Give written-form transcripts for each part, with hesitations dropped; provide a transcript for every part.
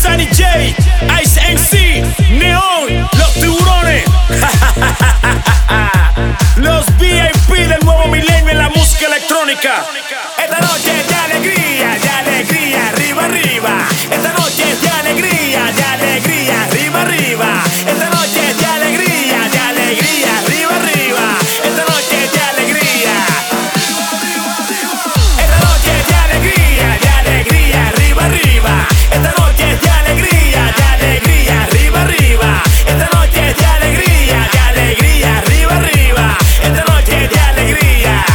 Sunny J, Ice MC, Neon, los tiburones. Los VIP del nuevo milenio en la música electrónica. Esta noche es de alegría, arriba, arriba. Esta noche es de alegría, arriba, arriba. Esta noche es de alegría, arriba, arriba. Esta noche es de alegría. Esta noche es de alegría, arriba, arriba. Esta noche es de alegría, arriba, arriba. Esta noche es de alegría, arriba, arriba. Esta noche es de alegría.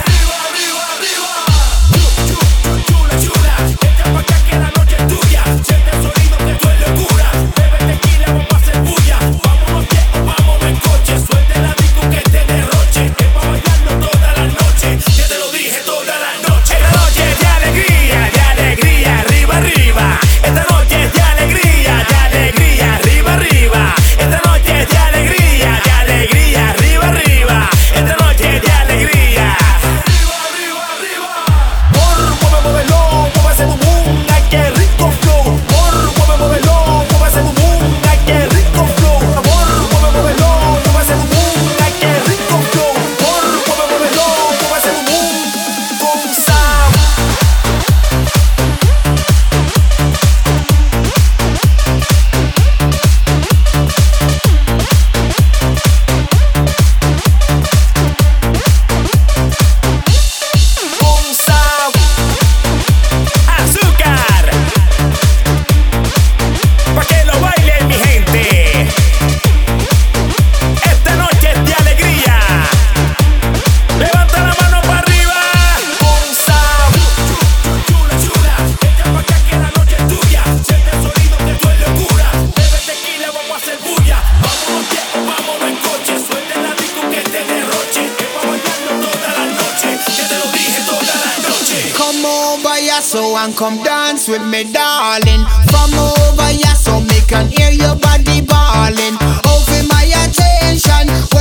Chula, chula, echa pa' acá que la noche es tuya. Siente el sonido que esto es locura. Bebe tequila, vamos a hacer bulla. Vámonos viejos, vamos en coche. Suelte la disco que te derroche. Es pa' bailarlo toda la noche. Ya te lo dije toda la noche. Esta noche es de alegría, arriba, arriba. Esta noche es de alegría, arriba, arriba. Esta noche es de alegría, arriba, arriba. Esta noche es de alegría. Muévelo, mueve ese bum bum, ay qué rico flow. Muévelo, mueve ese bum bum, ay qué rico flow. Muévelo, mueve ese bum bum, ay qué rico flow. Muévelo, mueve ese bum bum con Sam. Con Sam. Azúcar, pa' que lo bailen mi gente. Esta noche es de alegría. Levanta la mano para arriba. Con Sam. Chula, chula, echa pa' acá que la noche es tuya. Siente el sonido que esto es locura. Bebe tequila, vamos a hacer bulla. Vámonos viejos, vamos en coche. Suelte la disco que te derroche. Es pa' bailarlo toda la noche. Ya te lo dije toda la noche. Come over here so and come dance with me, darling. From over here so me can hear your body ballin'. Over my attention,